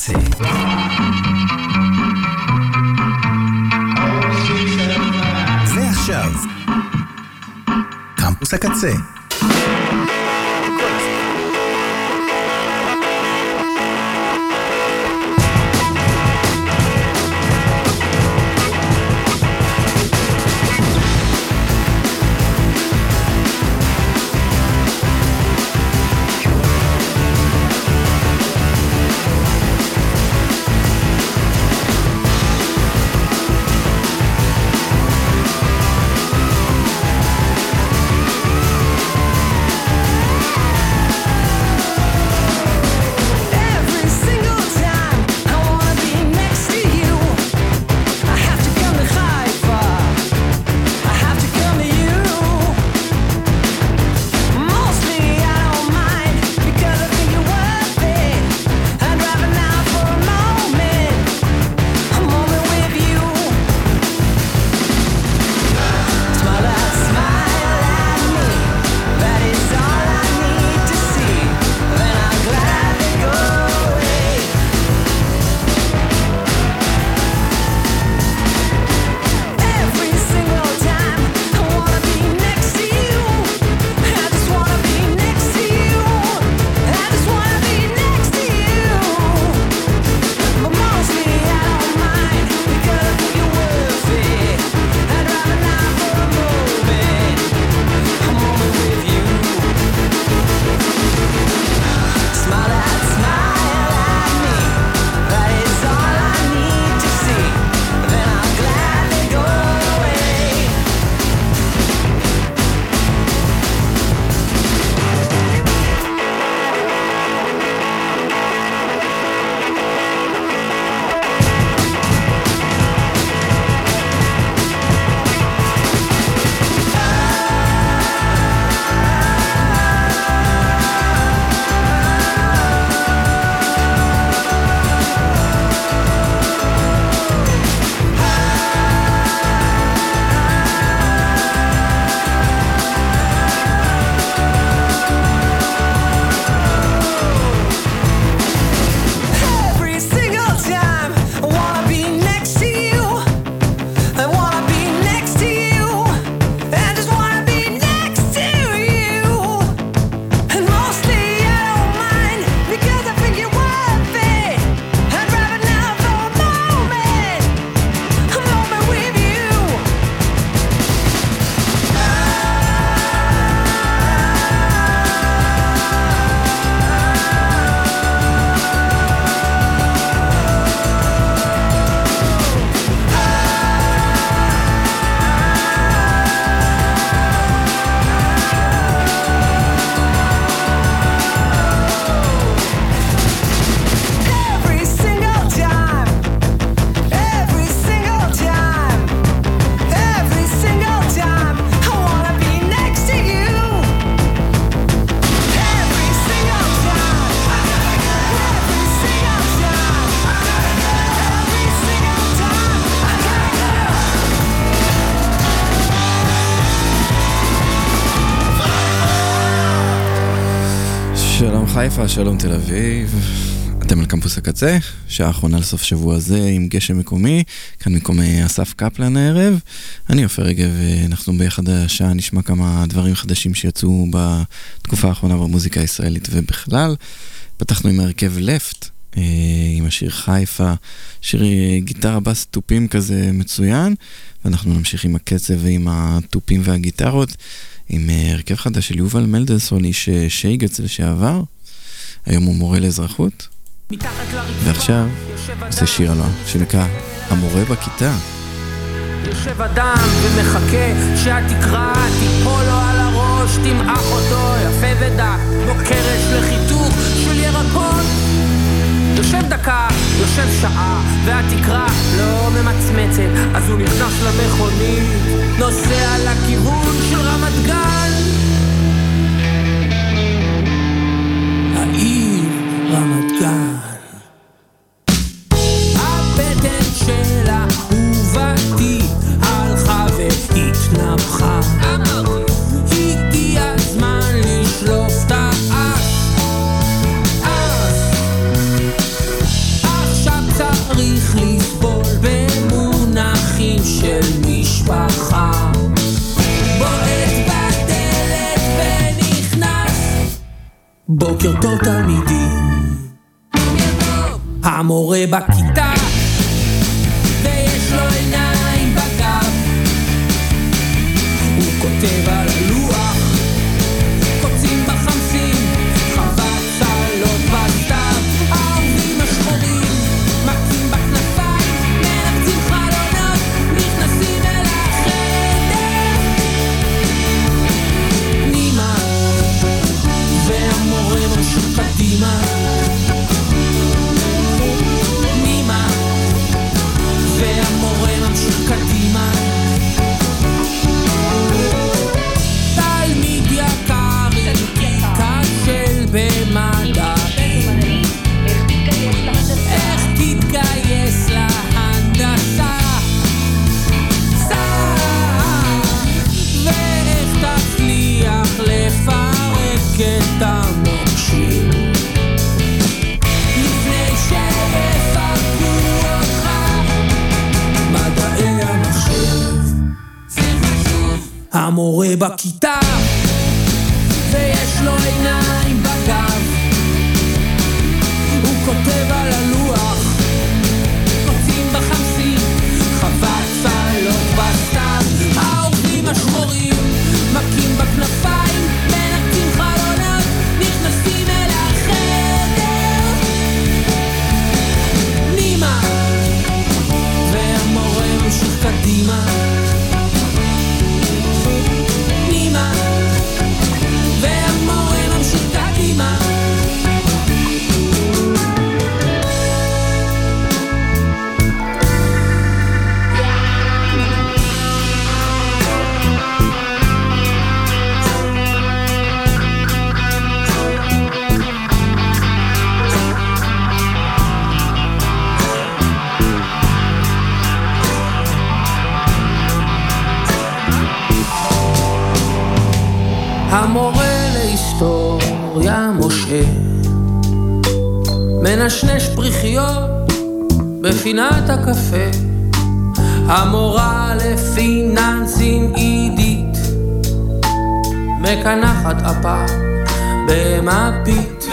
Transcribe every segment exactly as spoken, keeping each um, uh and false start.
הקצה. ועכשיו, קמפוס הקצה. שלום חיפה, שלום תל אביב, אתם על קמפוס הקצה, שעה האחרונה לסוף שבוע הזה עם גשם מקומי, כאן מקומי אסף קפלן הערב, אני עופר רגב, אנחנו ביחד השעה נשמע כמה דברים חדשים שיצאו בתקופה האחרונה במוזיקה הישראלית ובכלל. פתחנו עם הרכב לפט, עם השיר חיפה, שיר גיטרה בס טופים כזה מצוין, ואנחנו נמשיך עם הקצב ועם הטופים והגיטרות, עם הרכב חדש של יובל מלדלסון, איש שייגץ לשעבר, היום הוא מורה לאזרחות, ועכשיו זה שיר עליו שנקרא המורה בכיתה. יושב אדם ומחכה שהתקרה תיפול לו על הראש, תמעך אותו יפה ודק, כמו קרש לחיתוך של ירקות. יושב דקה, יושב שעה, והתקרה לא ממצמצת, אז הוא נכנס למכונית, נוסע לכיוון של רמת גן. העיר רמת גן, הבטן שלה ובתי הלכה והתנפחה, הגיע הזמן לשלוף את האף, אף בוקר טוב תלמידים. המורה בכיתה ויש לו עיניים בגב, הוא כותב על הלוח קוצים בחמסים, חוות צלות בסתיו, העובדים השחורים מכים בכנפיים, מנקצים חלונות, נכנסים אל החדר. נימה והמורה ממשיך קדימה, נימה והמורה ממשיך קדימה. תלמיד יקר ייכשל במדע, איך תתגייס להנדסה, ואיך תצליח לפרק את המוקשים לפני שיפרקו אותך מדעי המחשב. זה חשוב. המורה בכיתה ויש לו עיניים בגב, הוא כותב על הלוח קוצים בחמסים, חוות צלות בסתיו, העובדים השחורים מכים בכנפיים, מנקצים חלונות, נכנסים אל החדר. נימה והמורה ממשיך קדימה, נימה והמורה ממשיך קדימה. המורה להיסטוריה משה מנשנש פריחיות בפינת הקפה, המורה לפיננסים עידית מקנחת אפה במפית,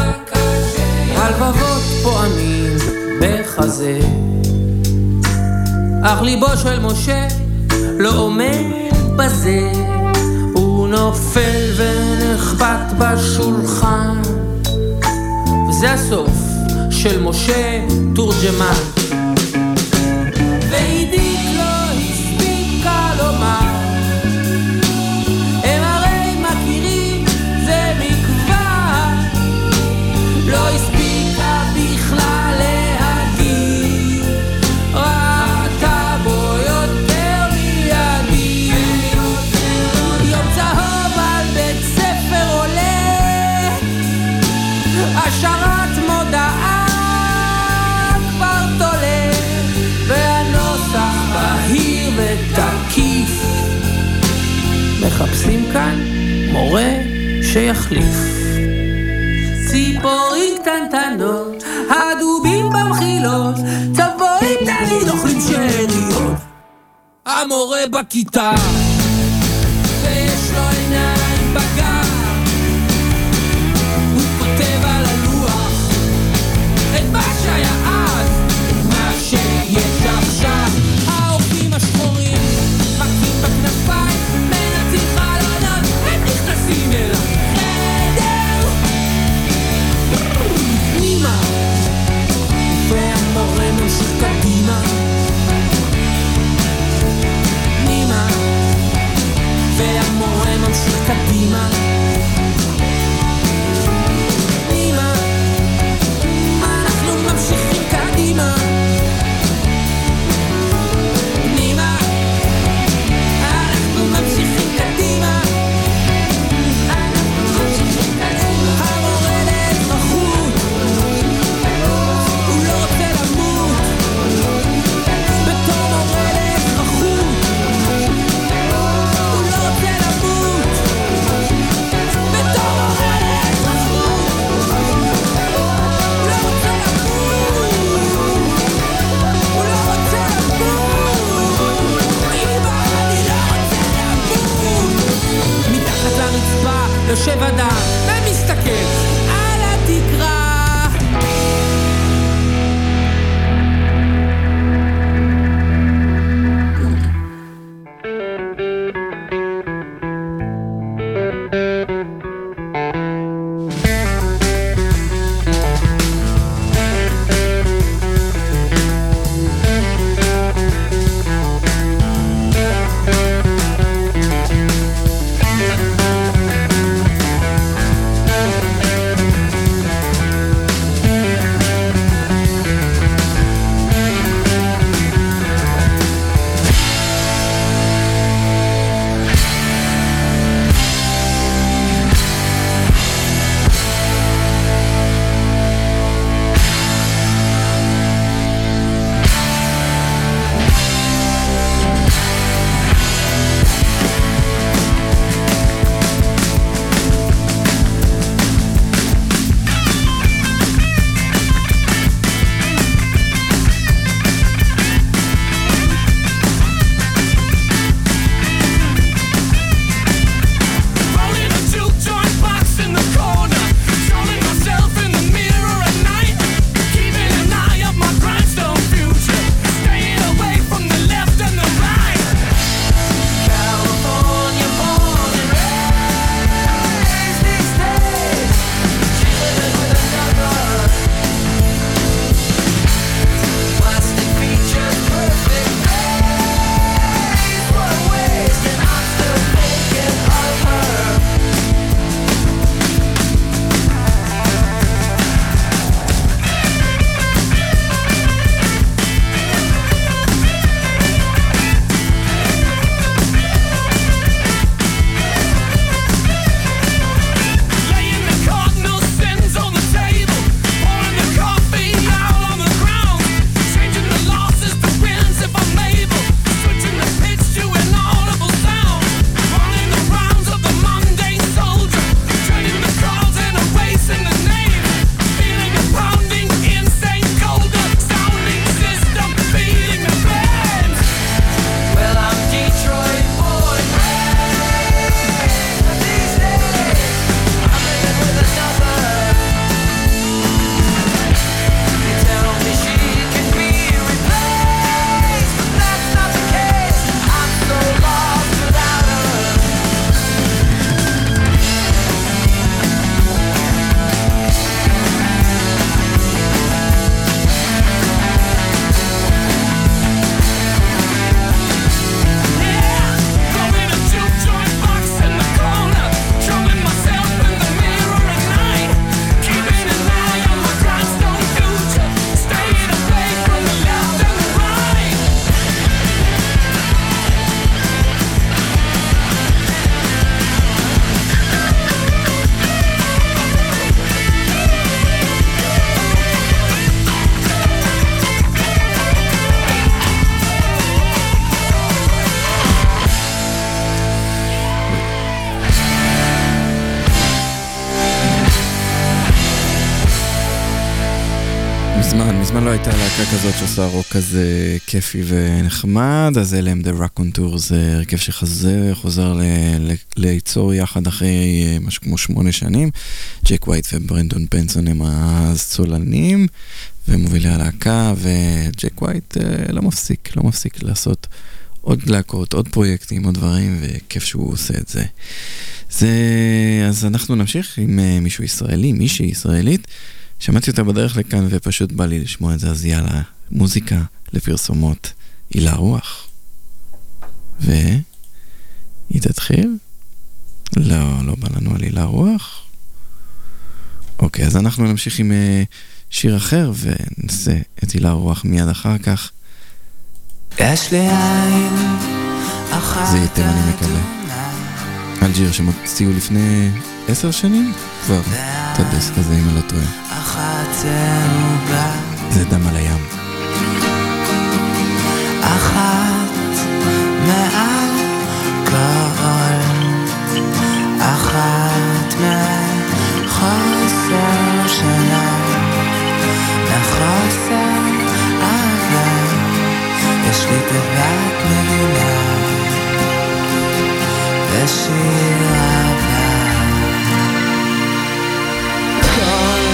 הלבבות פועמים בחזה, אך ליבו של משה לא עומד בזה, הוא נופל ונחבט בשולחן, וזה הסוף של משה תורג'מן. ועידית לא הספיקה לומר, הם הרי מכירים זה מכבר, לא הספיקה בכלל להגיד, ראתה בו יותר מיידי. יום צהוב על בית ספר עולה, השארת מודעה כבר תולה, והנוסח בהיר ותקיף, מחפשים כאן מורה שיחליף. ציפורים קטנטנות, הדובים במחילות, צבועים תמיד אוכלים שאריות. המורה בכיתה ויש לו עיניים בגב, הוא כותב על הלוח את מה שהיה אז, את מה שיש עכשיו. העובדים השחורים מכים בכנפיים, מנצים חלונות, הם נכנסים אל החדר. נימה והמורה ממשיך קדימה, נימה מזמן, מזמן לא הייתה להקה כזאת שעושה רוק כזה כיפי ונחמד, אז אלה הם The Raconteurs, זה הרכב שחזר, חוזר ל- ל- ליצור יחד אחרי משהו כמו שמונה שנים. ג'ק ווייט וברנדון פנסון הם הסולנים ומובילי הלהקה, וג'ק ווייט לא מפסיק, לא מפסיק לעשות עוד להקות, עוד פרויקטים, עוד דברים, וכיף שהוא עושה את זה. זה, אז אנחנו נמשיך עם מישהו ישראלי, מישהי ישראלית, שמעתי אותה בדרך לכאן ופשוט בא לי לשמוע את זה, אז יאללה, מוזיקה לפרסומות, הילה רוח. והיא תתחיל? לא, לא בא לנו על הילה רוח. אוקיי, אז אנחנו נמשיך עם שיר אחר ונעשה את הילה רוח מיד אחר כך. יש לי עין אחת. זה ייתם אני מקווה. אלג'יר שמוציאו לפני עשר שנים? כבר, את הדיסק הזה אם אני לא טועה. אחת צהובה. זה דם על הים. אחת מעל כל. אחת מחוסר שנה. מחוסר אהבה. יש לי תיבת מילה. ושיר אהבה. כל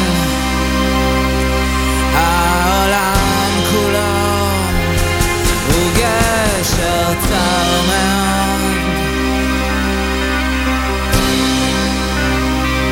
העולם כולו הוא גשר צר מאוד.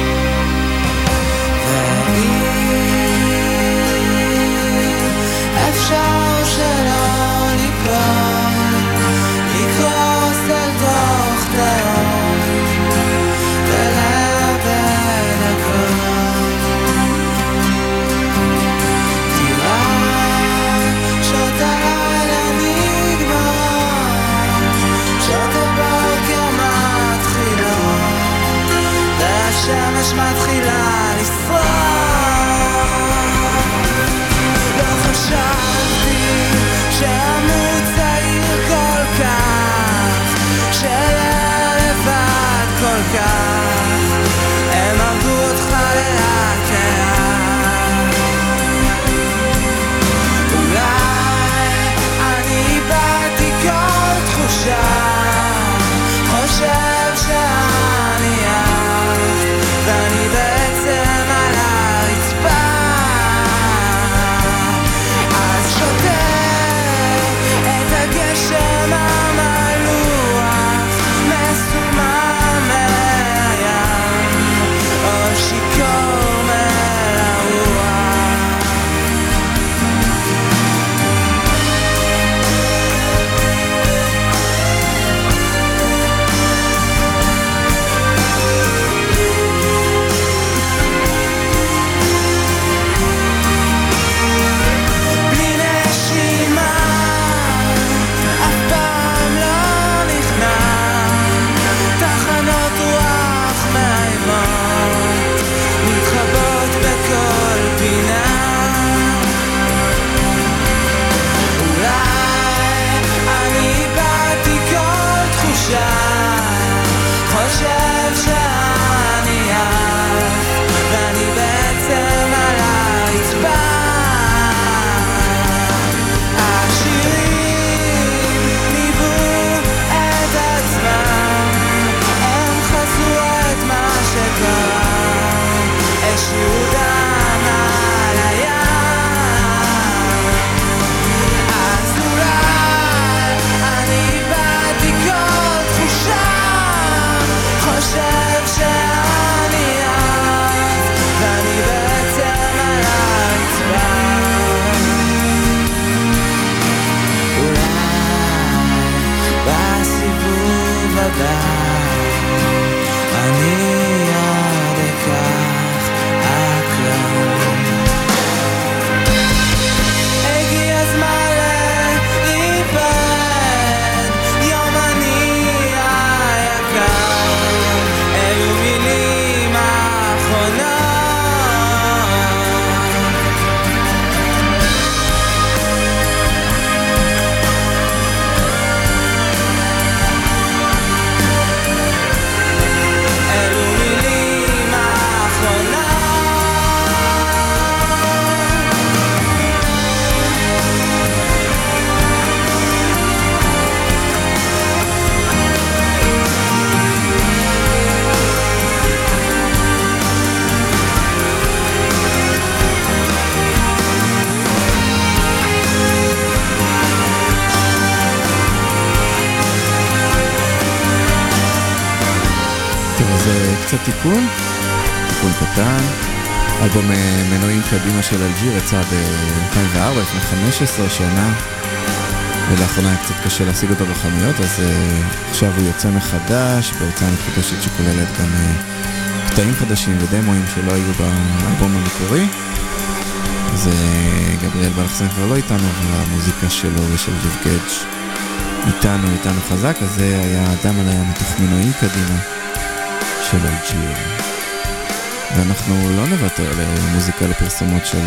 קצת תיקון, תיקון קטן. אלבום מנועים קדימה של אלג'יר יצא ב-אלפיים וארבע, לפני חמש עשרה שנה, ולאחרונה היה קצת קשה להשיג אותו בחנויות, אז uh, עכשיו הוא יוצא מחדש, בהוצאה מחודשת שכוללת גם uh, קטעים חדשים ודמואים שלא היו באלבום המקורי. אז uh, גבריאל בלחסן כבר לא איתנו, והמוזיקה שלו ושל ג'יב גדג' איתנו, איתנו חזק, אז זה היה אדם על הים מתוך מנועים קדימה של אלג'יר. ואנחנו לא נוותר למוזיקה לפרסומות של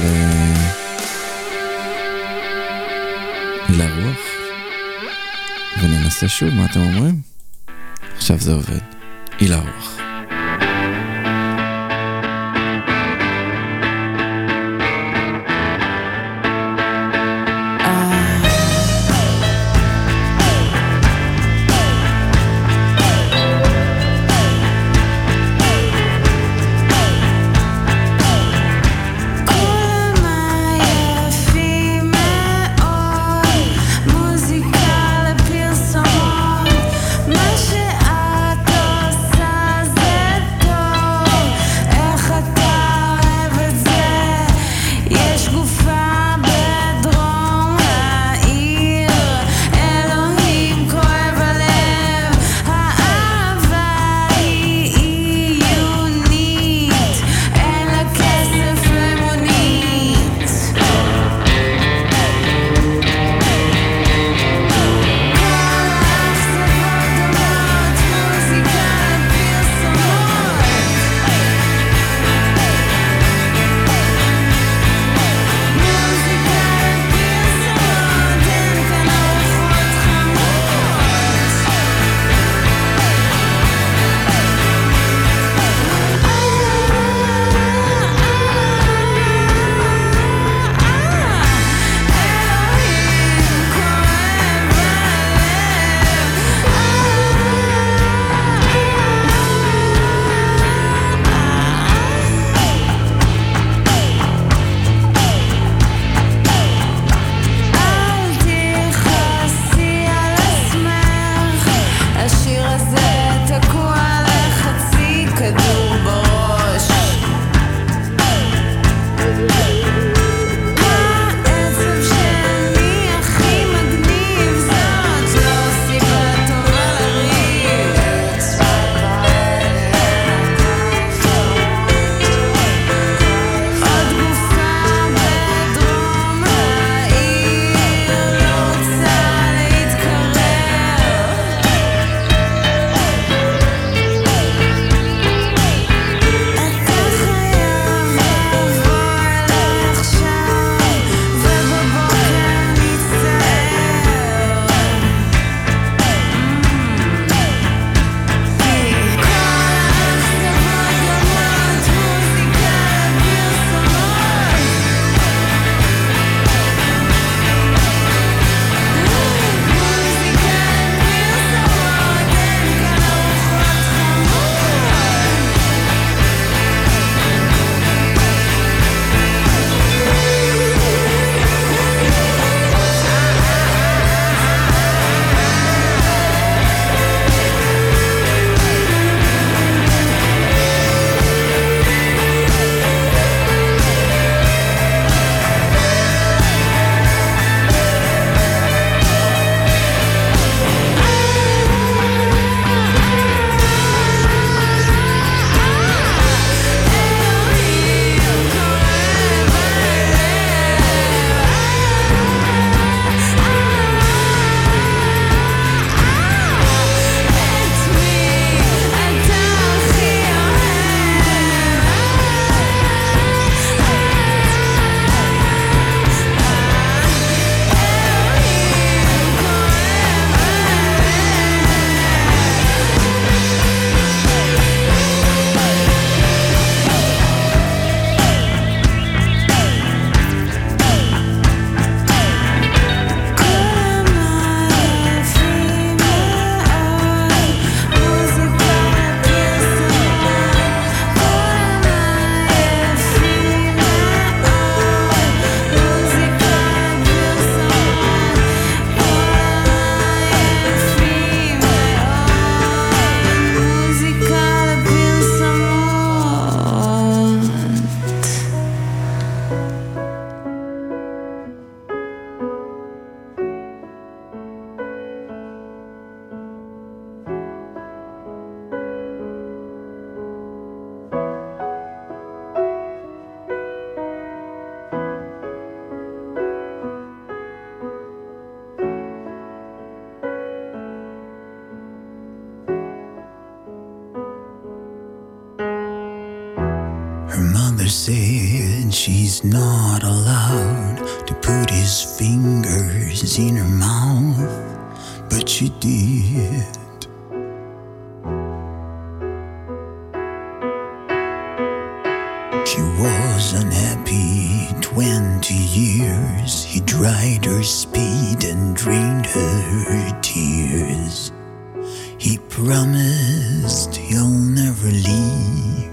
הילה רוח, וננסה שוב, מה אתם אומרים? עכשיו זה עובד. הילה רוח. מה שאת עושה זה said she's not allowed to put his fingers in her mouth, but she did. She was unhappy twenty years. He dried her speed and drained her tears. He promised he'll never leave.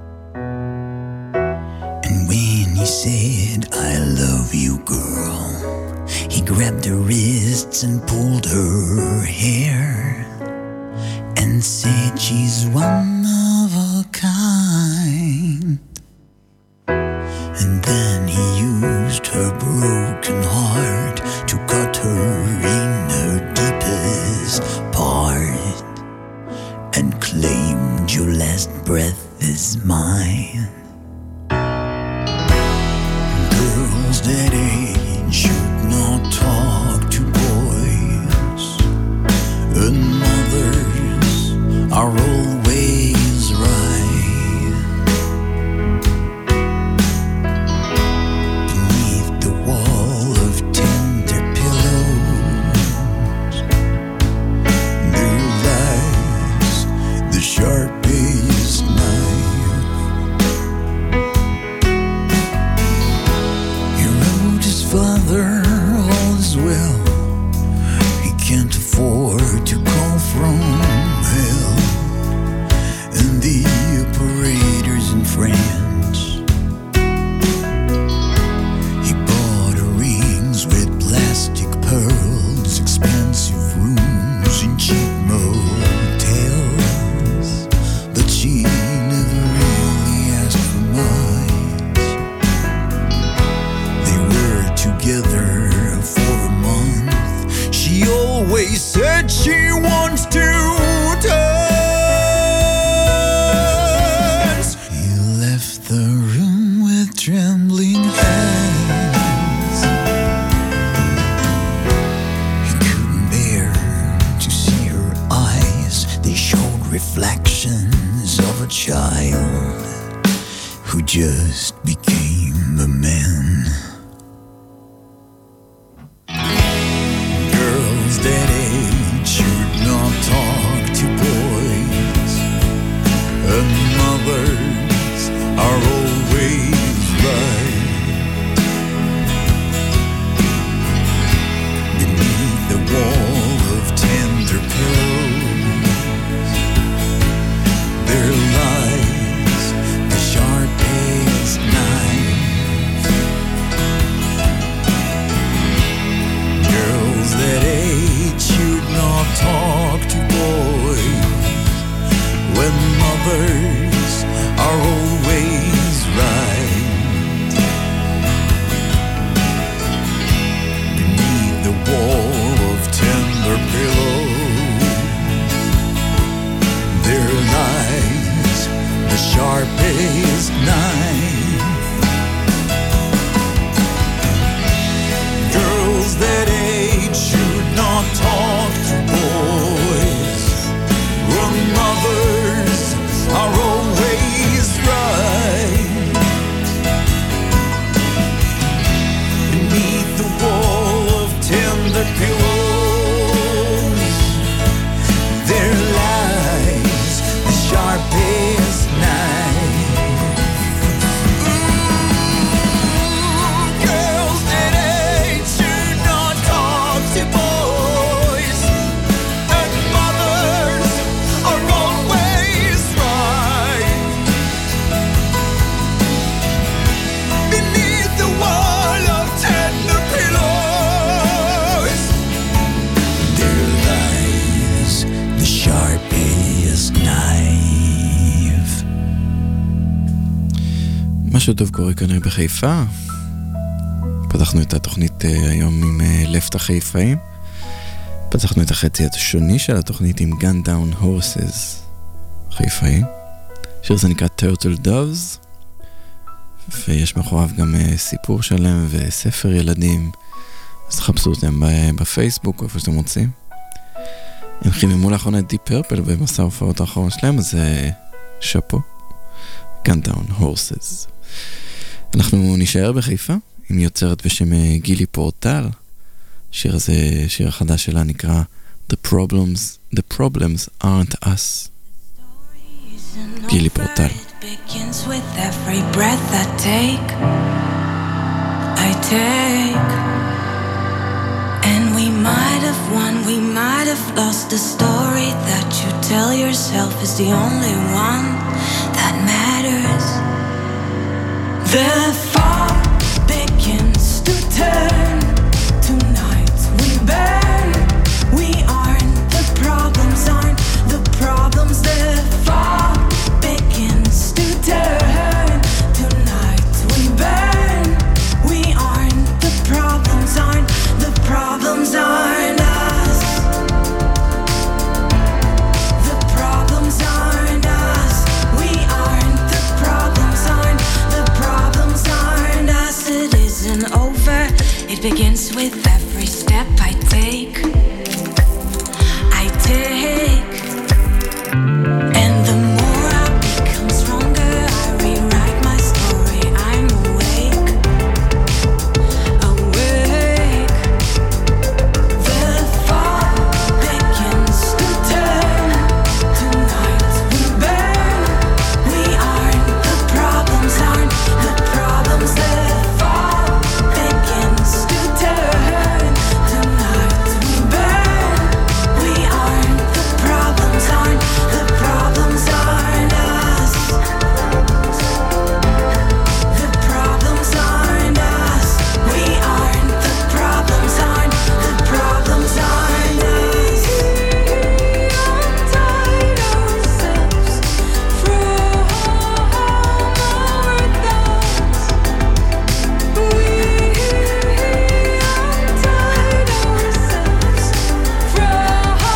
And when he said, I love you, girl, he grabbed her wrists and pulled her hair and said she's one of a kind. And then he used her broken heart to cut her in her deepest part and claimed your last breath is mine. Girls that age should not talk to boys, and mothers are always right. Beneath the wall of tender pillows, there lies the sharpest knife. He wrote his father all is well. He can't afford to call from hell. And the operators in France, he bought her rings with plastic pearls, expensive rooms in cheap motels, but she never really asked for much. They were together for a month. She always said she wants to dance. He left the room with trembling hands. He couldn't bear to see her eyes. They showed reflections of a child who just became a man. Girls that age should not talk to boys, and mothers are always right. Beneath the wall of tender pillows, there lies the sharpest knife. Girls that age should not talk to boys, when mothers are always right. Beneath the wall of tender pillows, there lies the sharpest knife. Girls that age should not talk to boys, when mothers are always right. Beneath the wall of tender pillows, there lies the sharpest knife. Girls that age should not talk to boys, and mothers are always right. Beneath the wall of tender pillows, there lies the sharpest knife. משהו טוב קורה כנראה בחיפה. פתחנו את התוכנית אה, היום עם אה, לפת החיפאים. פתחנו את החצי השני של התוכנית עם Gun Down Horses חיפאי. שיר זה נקרא Turtle Doves, ויש מאחוריו גם אה, סיפור שלם וספר ילדים. אז תחפשו אותם בפייסבוק או איפה שאתם רוצים. הם חיממו לאחרונה את Deep Purple במסע ההופעות האחרון שלהם, אז אה, שפו. Gun Down Horses. אנחנו נשאר בחיפה עם יוצרת בשם גילי פורטל. השיר הזה, שיר החדש שלה נקרא The Problems, The Problems Aren't Us. גילי פורטל. Begins with every breath I take, I take, and we might have won, we might have lost. The story that you tell yourself is the only one that matters. The fog begins to turn, tonight we burn. We aren't the problems, aren't the problems. The fog begins to turn, tonight we burn. We aren't the problems, aren't the problems, aren't us. The problems aren't us. We aren't the problems, aren't the problems, aren't us. It isn't over, it begins with every step I take, I take. And the more I become stronger, I rewrite my story. I'm awake, awake. The fog begins to turn, tonight we burn. We aren't the problems, aren't the problems. The fog begins to turn, tonight we burn. We aren't the problems, aren't the problems, aren't us. The problems aren't us. We aren't the problems, aren't the problems, aren't us. Untied ourselves from our thoughts. We untied ourselves from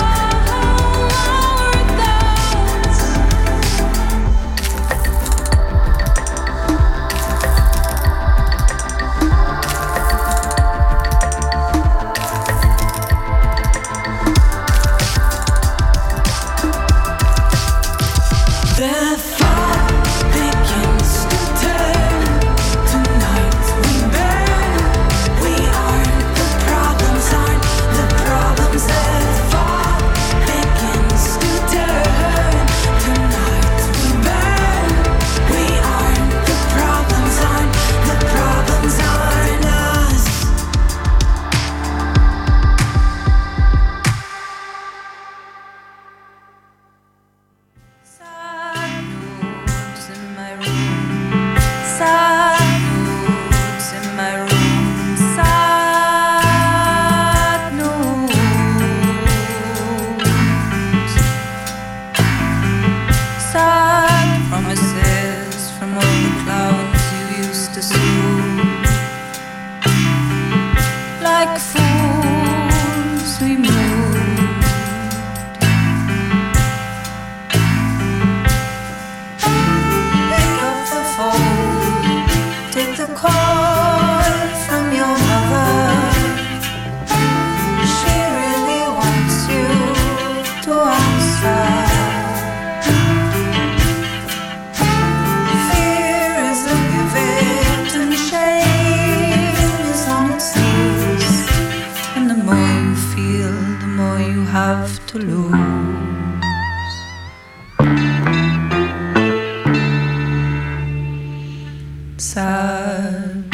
the fog begins to turn, tonight we burn. We aren't the problems, aren't the problems. The fog begins to turn, tonight we burn. We aren't the problems, aren't the problems, aren't us. Sad notes in my room, sad notes in my room, sad notes, sad promises from all the clouds you used to soothe. Like fools we moved. Pick up the phone, take the call from your mother. She really wants you to answer. Fear is a gift and shame is on its knees. And the more you feel, the more you have to lose. Sad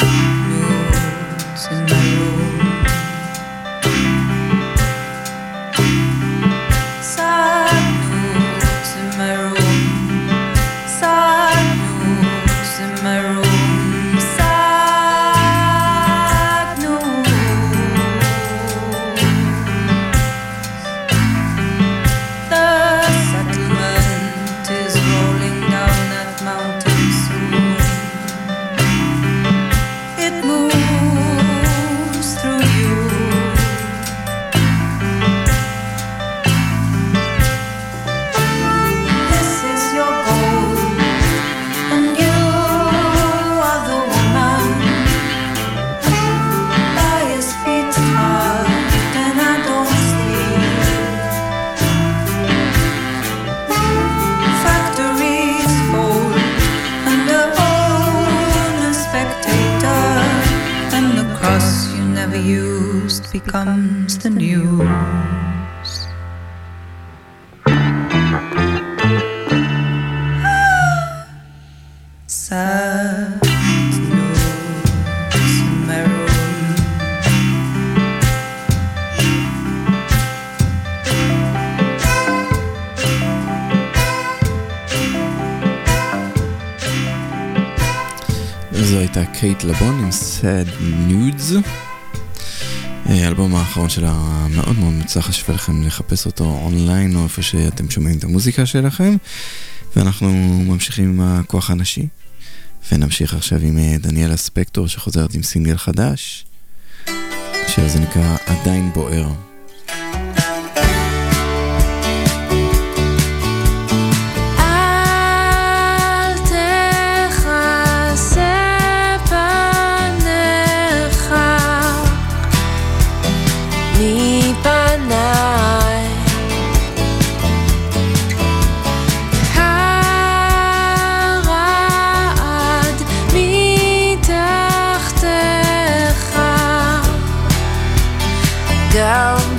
used becomes the news. Sad news in my room. זו הייתה קייט לבון עם Sad Nudes. האלבום האחרון שלה מאוד מאוד מוצלח, שווה לכם לחפש אותו אונליין או איפה שאתם שומעים את המוזיקה שלכם. ואנחנו ממשיכים עם הכוח הנשי, ונמשיך עכשיו עם דניאלה ספקטור שחוזרת עם סינגל חדש. השיר הזה נקרא עדיין בוער. Down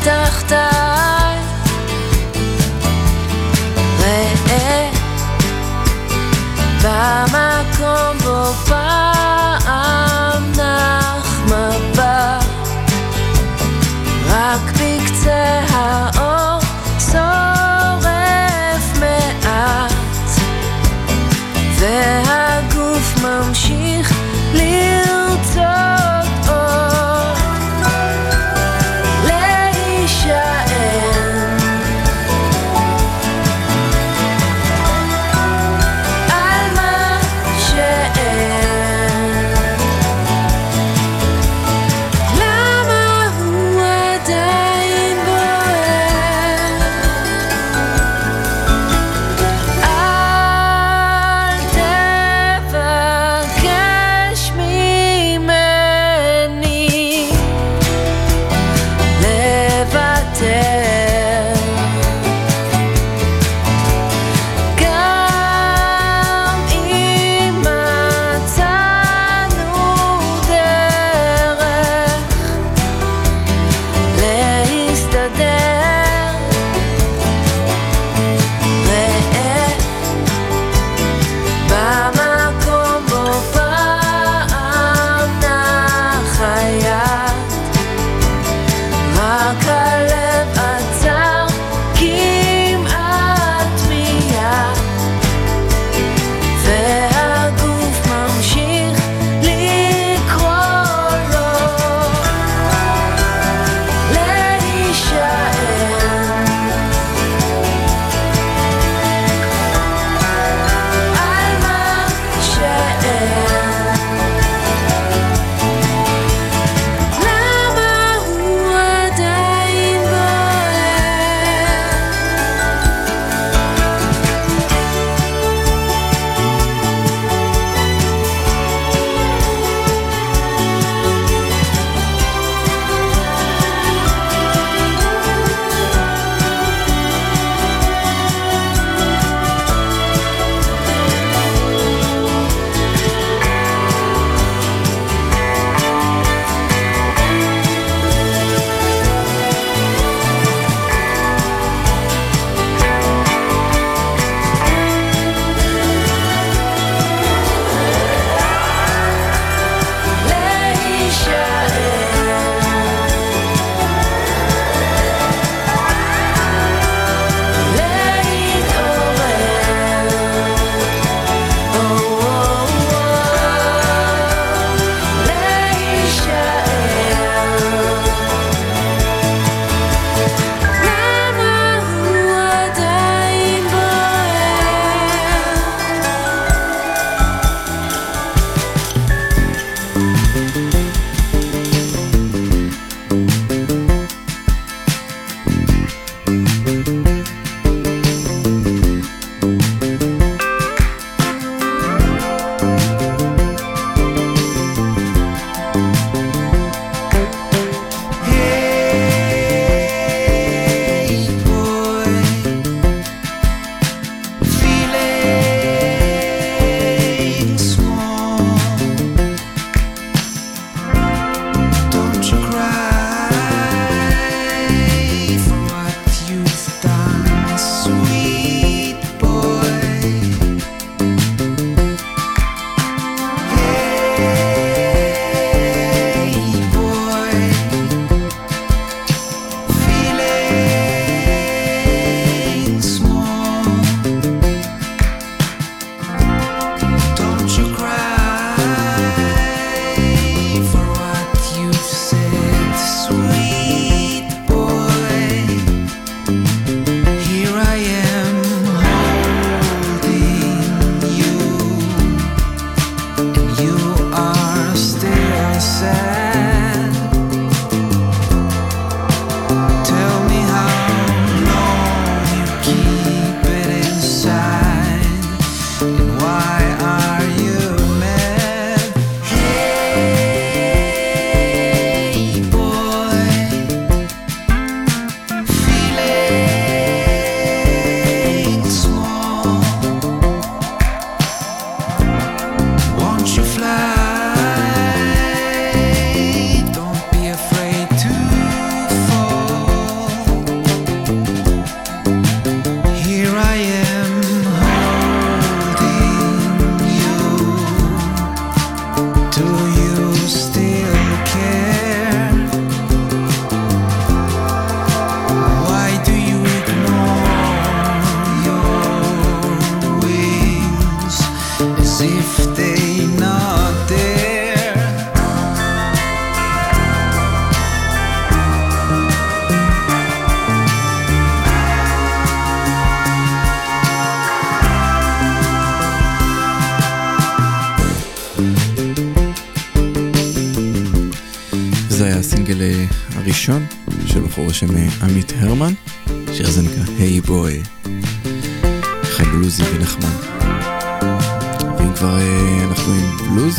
זה היה הסינגל הראשון של בחור בשם עמית הרמן. השיר הזה נקרא היי בוי, ככה בלוזי ונחמד. ואם כבר אנחנו עם בלוז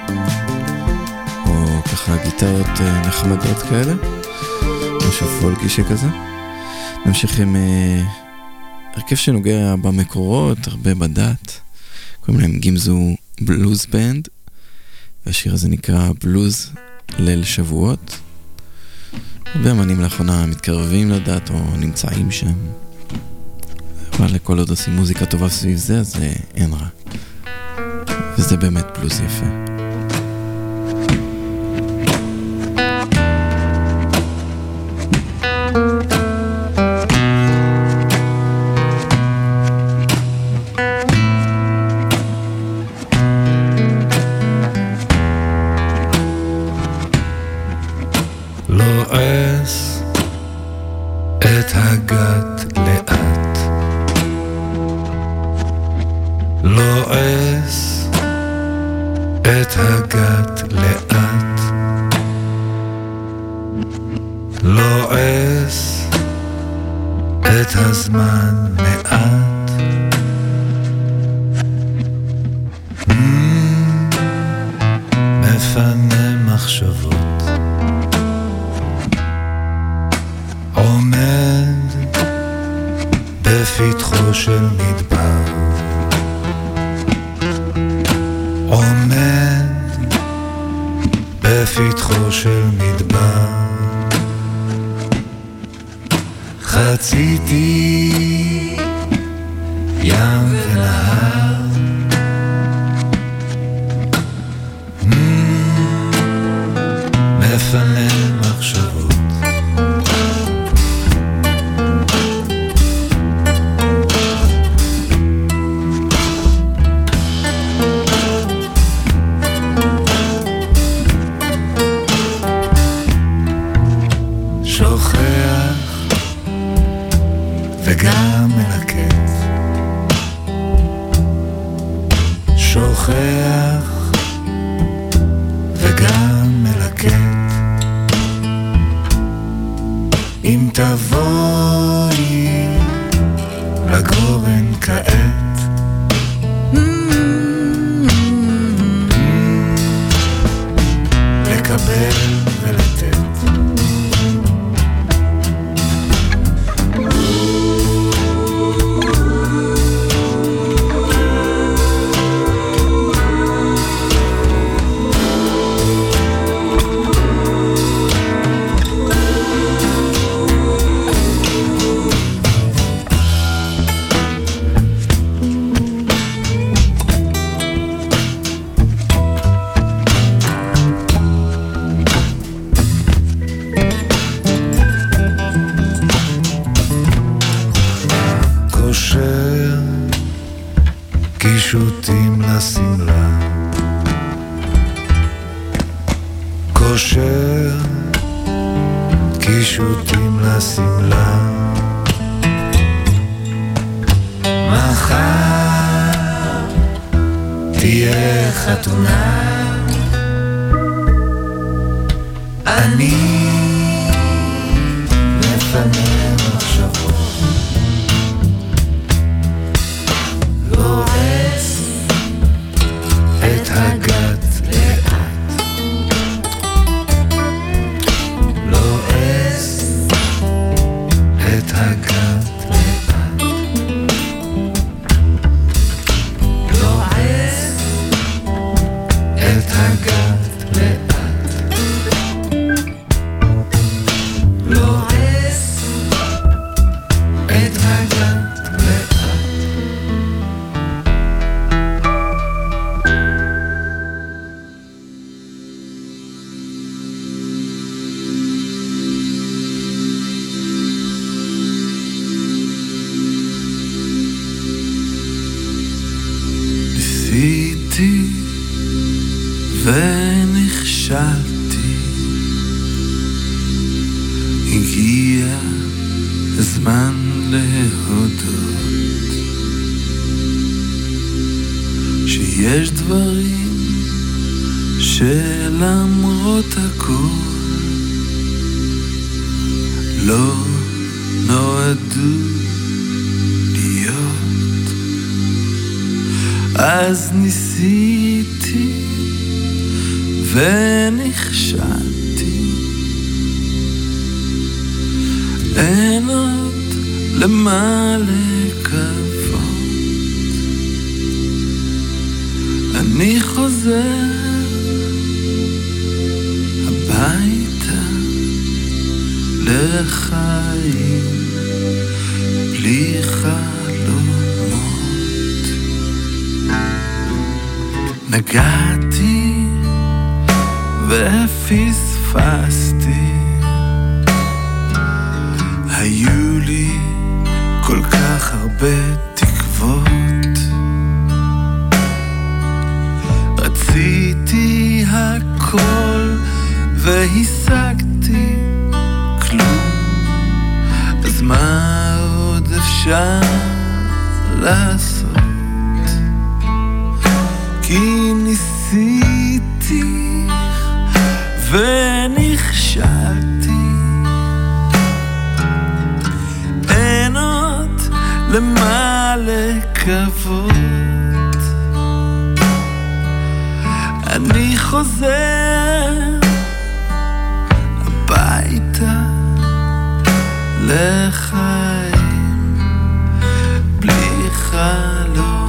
או ככה גיטרות נחמדות כאלה, משהו פולקי שכזה, נמשיך עם הרכב שנוגע במקורות, הרבה בדת, קוראים להם גימזו בלוז בנד, והשיר הזה נקרא בלוז ליל שבועות. הרבה אמנים לאחרונה מתקרבים לדת או נמצאים שם, אבל לכל עוד עושים מוזיקה טובה סביב זה, אז אין רע, וזה באמת בלוז יפה. יש דברים שלמרות הכל לא נועדו להיות. אז ניסיתי ונכשלתי, אין עוד למה לקוות. אני חוזר הביתה לחיים בלי חלומות. נגעתי ופספסתי, היו לי כל כך הרבה תקוות. רציתי הכל והשגתי כלום, אז מה עוד אפשר לעשות? כי ניסיתי ונכשלתי, אין עוד למה לקוות. אני חוזר הביתה לחיים בלי חלומות.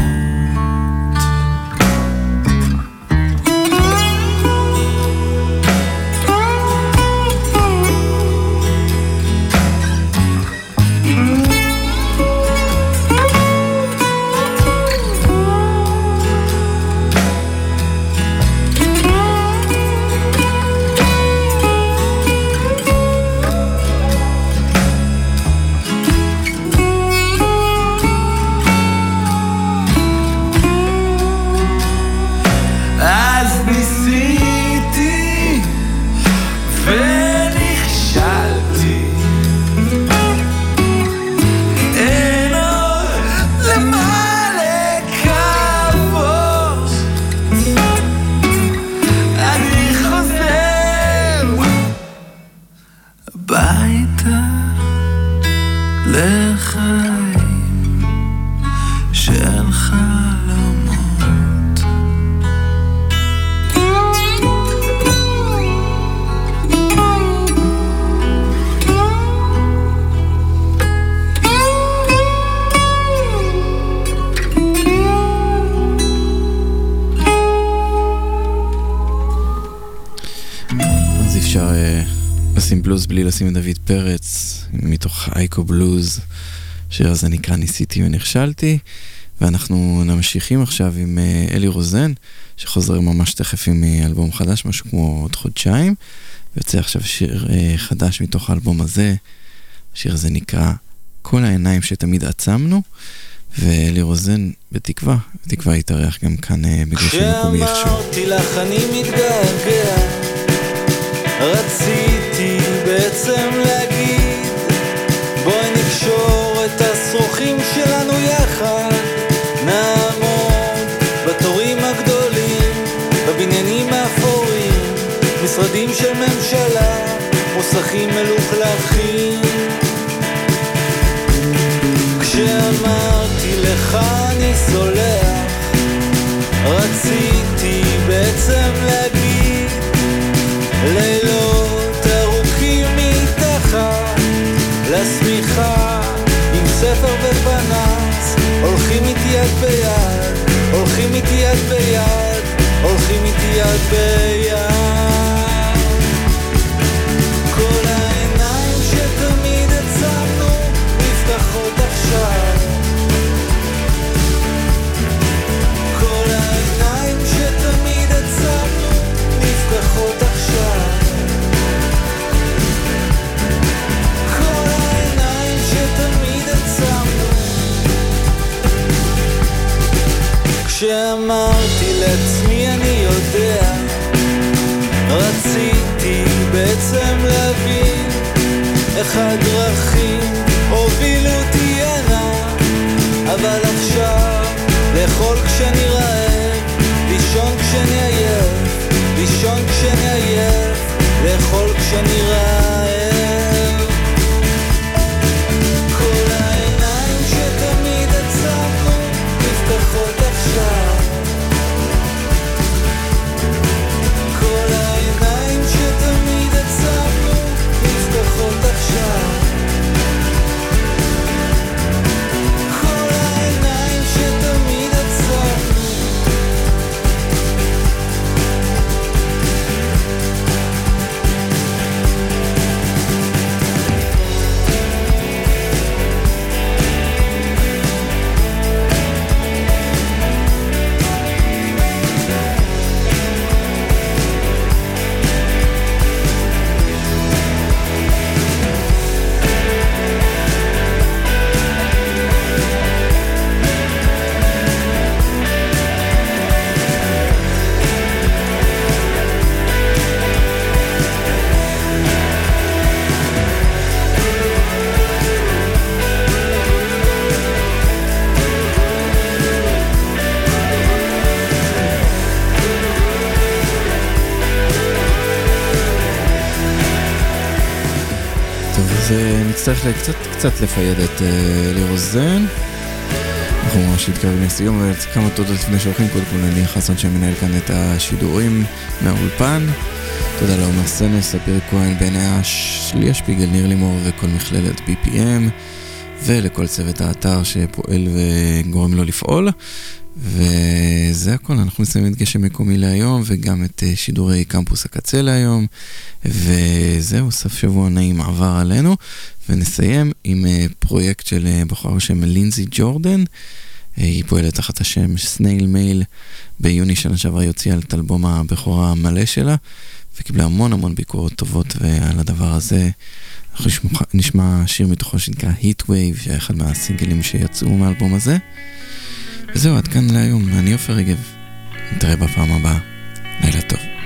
בלוז בלי לשים את דוד פרץ, מתוך אייקו בלוז, שיר הזה נקרא ניסיתי ונכשלתי. ואנחנו נמשיכים עכשיו עם אלי רוזן, שחוזר ממש תכף עם אלבום חדש, משהו כמו עוד חודשיים, ויוצא עכשיו שיר חדש מתוך האלבום הזה. השיר הזה נקרא כל העיניים שתמיד עצמנו, ואלי רוזן בתקווה, בתקווה יתארח גם כאן בגשם מקומי איכשהו. כשאמרתי לך אני מתגעגע, רציתי בעצם להגיד, בואי נקשור את השרוכים שלנו יחד, נעמוד בתורים הגדולים, בבניינים האפורים, משרדים של ממשלה, מוסכים מלוכלכים. כשאמרתי לך אני סולח, רציתי בעצם להגיד, לילות ארוכים מתחת לסמיכה, עם ספר ופנס, הולכים איתי יד ביד, הולכים איתי יד ביד, הולכים איתי יד ביד. כל העיניים שתמיד עצמנו נפתחות עכשיו, כל העיניים שתמיד עצמנו נפתחות עכשיו, כל העיניים שתמיד עצמנו. כשאמרתי לעצמי אני יודע, רציתי בעצם להבין איך הדרכים הובילו אותי הנה, אבל עכשיו לאכול כשאני רעב, לישון כשאני עייף, לישון כשאני עייף, לאכול כשאני רעב. אז נצטרך קצת, קצת לפייד את אלי רוזן. אנחנו ממש מתקרבים לסיום, וכמה תודות לפני שהולכים. קודם כל אני חסן שמנהל כאן את השידורים מהאולפן. תודה לעומר סנס, ספיר כהן, בני אש, ליה שפיגל, ניר לימור וכל מכללת בי פי אם, ולכל צוות האתר שפועל וגורם לו לפעול. וזה הכל, אנחנו נסיים את גשם מקומי להיום, וגם את שידורי קמפוס הקצה להיום, וזהו, סוף שבוע נעים עבר עלינו, ונסיים עם פרויקט של בחורה בשם לינזי ג'ורדן. היא פועלת תחת השם סנייל מייל. ביוני שנה שעברה יוציאה את אלבום הבכורה המלא שלה, וקיבלה המון המון ביקורות טובות, ועל הדבר הזה אנחנו נשמע שיר מתוכו שנקרא Heat Wave, שהיה אחד מהסינגלים שיצאו מהאלבום הזה. וזהו, עד כאן להיום, אני עופר רגב, נתראה בפעם הבאה, לילה טוב.